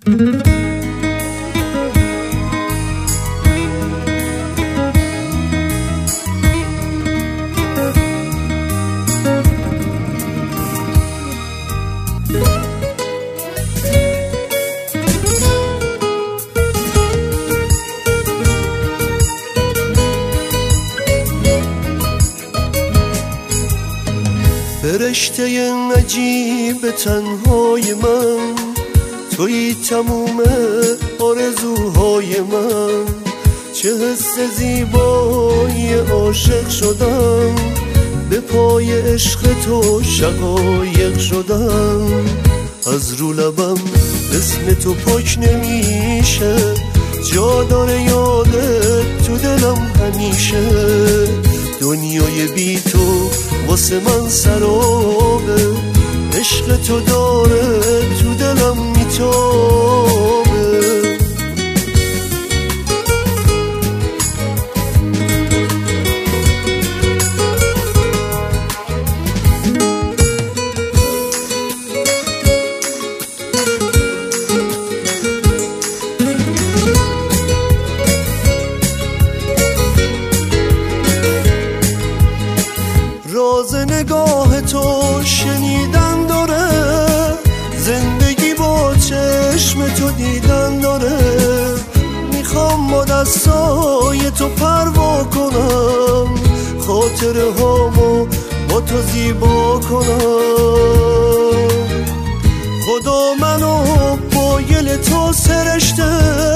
فرشته عجیب تنهای من، توی تموم آرزوهای من. چه حس زیبایی عاشق شدم، به پای عشق تو شقایق شدم. از رو لبم اسم تو پاک نمیشه، جا داره یادت تو دلم همیشه. دنیای بی تو واسه من سرابه، عشق تو داره تو دلم میتابه. راز نگاه تو شنیدن داره، زندگی با چشم تو دیدن داره. میخوام با دستای تو پروا کنم، خاطره هامو با تو زیبا کنم. خدا منو با گل تو سرشته،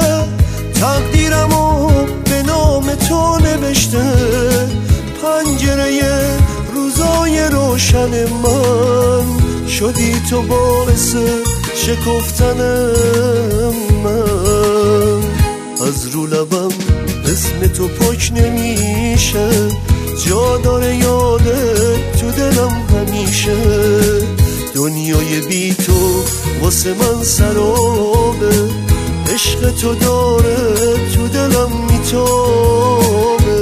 تقدیرمو به نام تو نوشته. پنجره روزای روشن من، شدی تو باعث شکفتن من. از رو لبم اسم تو پاک نمیشه، جا داره یادت تو دلم همیشه. دنیای بی تو واسه من سرابه، عشق تو داره تو دلم میتابه.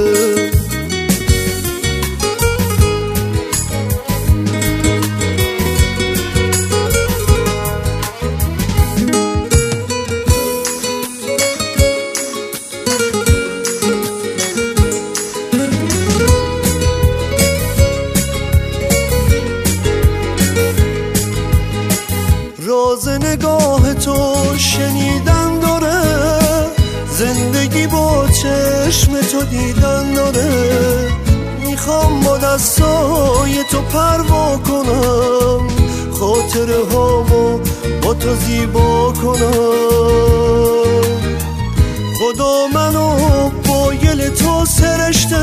راز نگاه تو شنیدن داره، زندگی با چشم تو دیدن داره. میخوام با دستای تو پروا کنم، خاطره هامو با تو زیبا کنم. خدا منو با گل تو سرشته،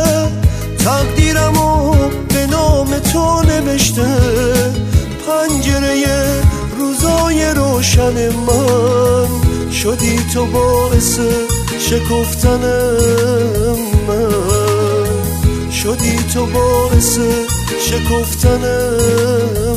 تقدیرمو به نام تو نوشته. پنجره روزای روشن من، شدی تو باعث شکفتن من. شدی تو باعث شکفتن